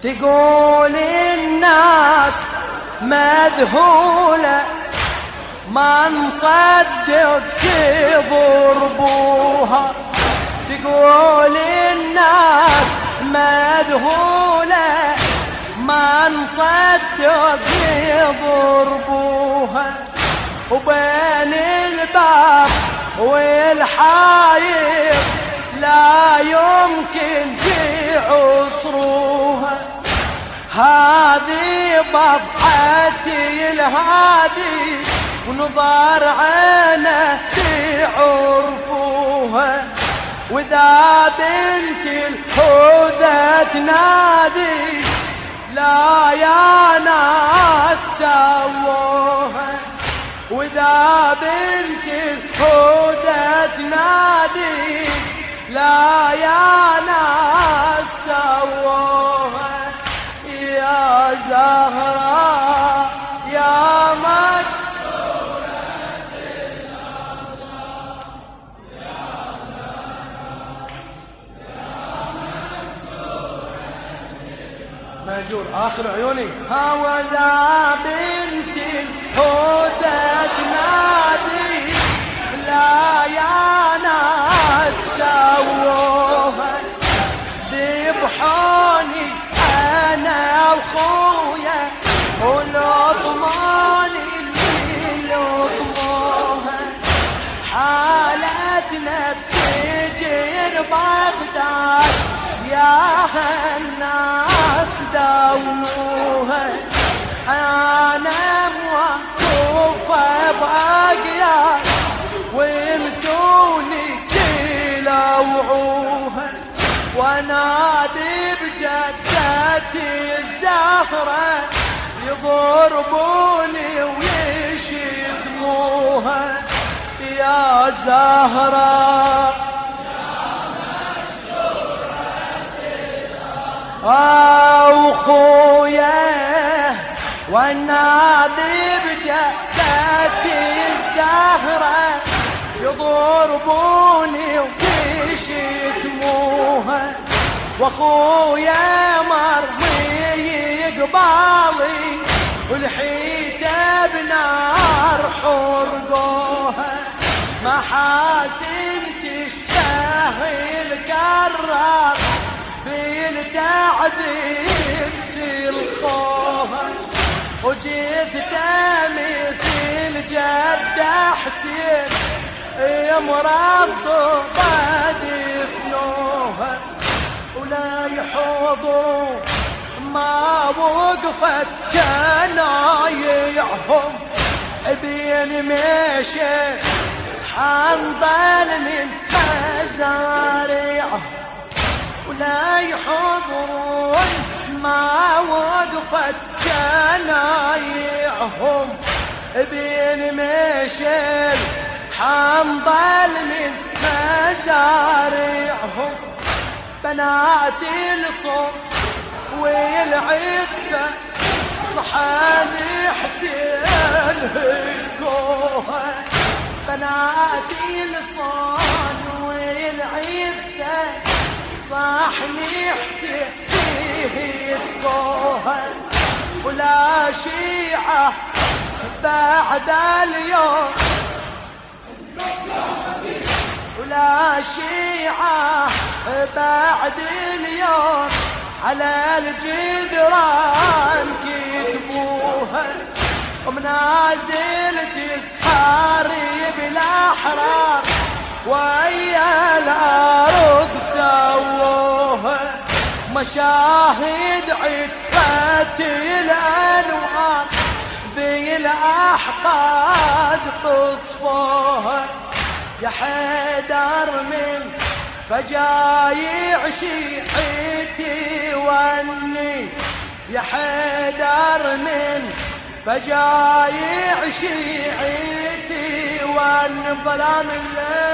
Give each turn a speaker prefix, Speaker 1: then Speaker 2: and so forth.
Speaker 1: تقول الناس مذهولة ما نصدق يضربوها. تقول الناس مذهولة ما نصدق يضربوها. وبين الباب والحايط لا يمكن يعصروها. هذه بضعتي الهادي ونظر عينه تعرفوها. وذا بنت الهدى تنادي لا يا ناس سووها. وذا بنت الهدى تنادي لا يا ناس سووها. يا زهراء يا مكسورة الأرض يا زهراء يا مكسورة ماجور آخر عيوني. وذا بنت الهدى تنادي لا يا ناس سووها. ذبحوني أنا وخويا والأطمان اللي لطموها. حالتنا بسجن بغداد يا الناس داوموها. أنا موقوفة بأقياد وانتوني تلوعوها. ونادي بجدتي الزهرة يضربوني ويشتموها. يا زهرة وخويا ونادي بجدتي الزهرة يضربوني ويشتموها. واخويا مرمي قبالي والحيته بنار حرقوها. محاسن تشتهي الكرار بالتعذيب سلخوها. وجيت مثل جد حسين مرضى دفنوها. ولا يحضروا ما وقفت جنايعهم بين مشي حنظل من مزارعهم. ولا يحضرون ما وقفت جنايعهم بين مشي حنظل من مزارعهم. بنات الصوت والعفة صحاني حسين هدكوها. بنات الصوت والعفة صحني حسين هدكوها. ولا شيعة بعد اليوم ولا شيعة بعد اليوم على الجدران كتبوها. ومنازل تزهري بالأحرار ويا الأرض سووها. مشاهد عدة الأنوار بالأحقاد تصفوها. يا حيدر من فجايع شيعتي وني. يا حيدر من فجايع شيعتي ون ظلام الليل